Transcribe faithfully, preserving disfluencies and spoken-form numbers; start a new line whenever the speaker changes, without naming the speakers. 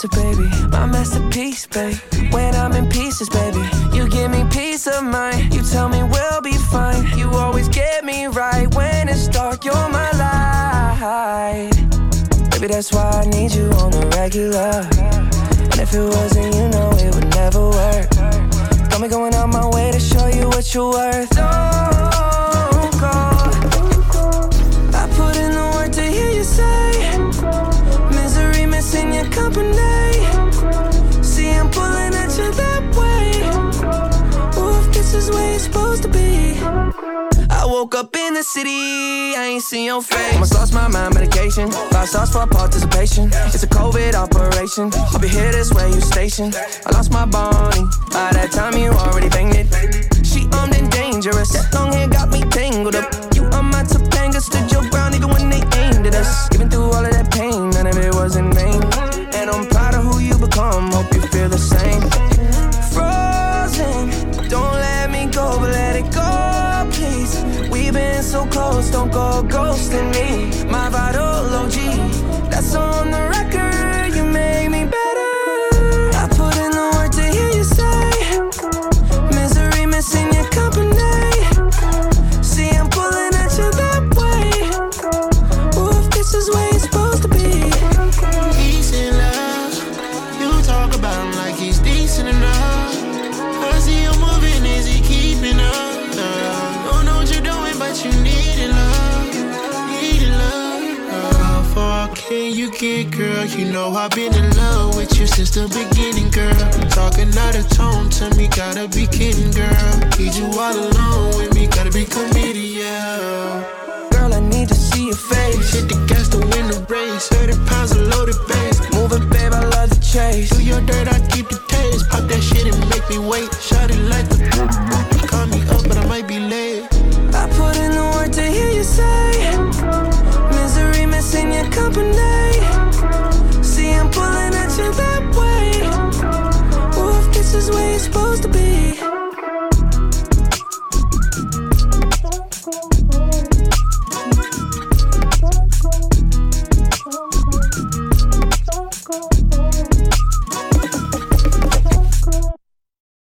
pizza, baby. My masterpiece, babe. When I'm in pieces, baby, you give me peace of mind. You tell me we'll be fine. You always get me right when it's dark. You're my light. Baby, that's why I need you on the regular. And if it wasn't, you know it would never work. Got me going out my way to show you what you're worth. Don't go. I put in the work to hear you say misery missing your company. See, I'm pulling at you that way. Ooh, if this is where you're supposed to be. I woke up in the city, I ain't seen your face. Almost lost my mind, medication. Five stars for participation. It's a COVID operation. I'll be here this way, you stationed. I lost my Bonnie. By that time, you already banged it. She armed and dangerous. That long hair got me tangled up. You on my Topanga, stood your ground even when they aimed at us. Even through all of that pain, none of it was in vain. And I'm proud of who you become. Hope you feel the same. Frozen, don't let me go, but let it go, please. We've been so close, don't go ghosting me. My vital O G, that's on the record. You made me better. I put in the work to hear you say misery missing your company. See, I'm pulling at you that way. Ooh, if this is where you're supposed to be.
Peace and love, you talk about him like he's decent enough. I see you moving, is he keeping up? Don't know what you're doing, but you need it, love. Need it, love. How far can you get, girl? You know I've been in love with you since the beginning, girl. Talking out of tone to me, gotta be kidding, girl. Need you all alone with me, gotta be committed, yeah.
Girl, I need to see your face.
Hit the gas to win the race. thirty pounds of loaded bass.
Moving, babe, I love the chase.
Do your dirt, I keep the taste. Pop that shit and make me wait. Shot it like the